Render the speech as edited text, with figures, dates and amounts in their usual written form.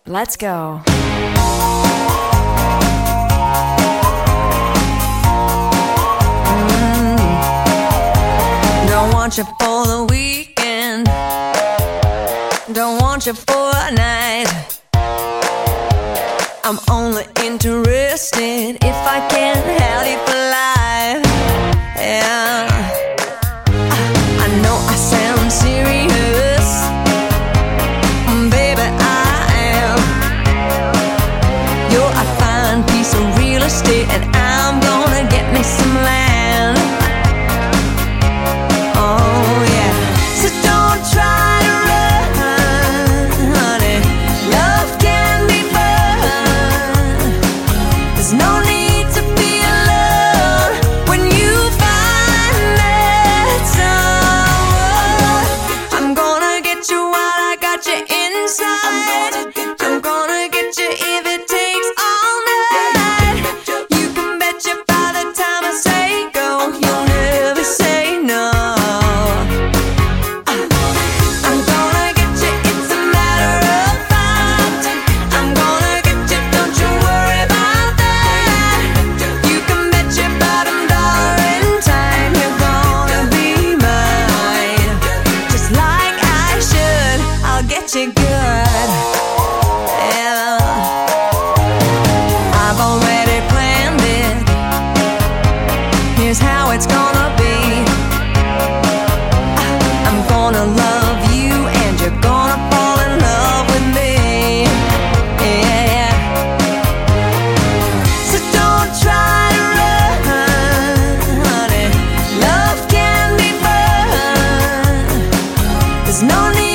Let's go. Don't want you for the weekend. Don't want you for a night. I'm only interested if I can have you for life. Yeah, I know I sound serious, baby, I am. You're a fine piece of real estate, and I'm gonna get me some land. Oh yeah, so don't try to run, honey. Love can be fun. There's no need to be alone when you find that someone. I'm gonna get you while I got you inside. I'm gonna get you if it takes all night. You can bet you by the time I say go, you'll never say no. I'm gonna get you, it's a matter of fact. I'm gonna get you, don't you worry about that. You can bet your bottom dollar in time you're gonna be mine. Just like I should, I'll get you good. Yeah, I've already planned it. Here's how it's gonna be. I'm gonna love you and you're gonna fall in love with me. Yeah, so don't try to run, honey. Love can be fun. There's no need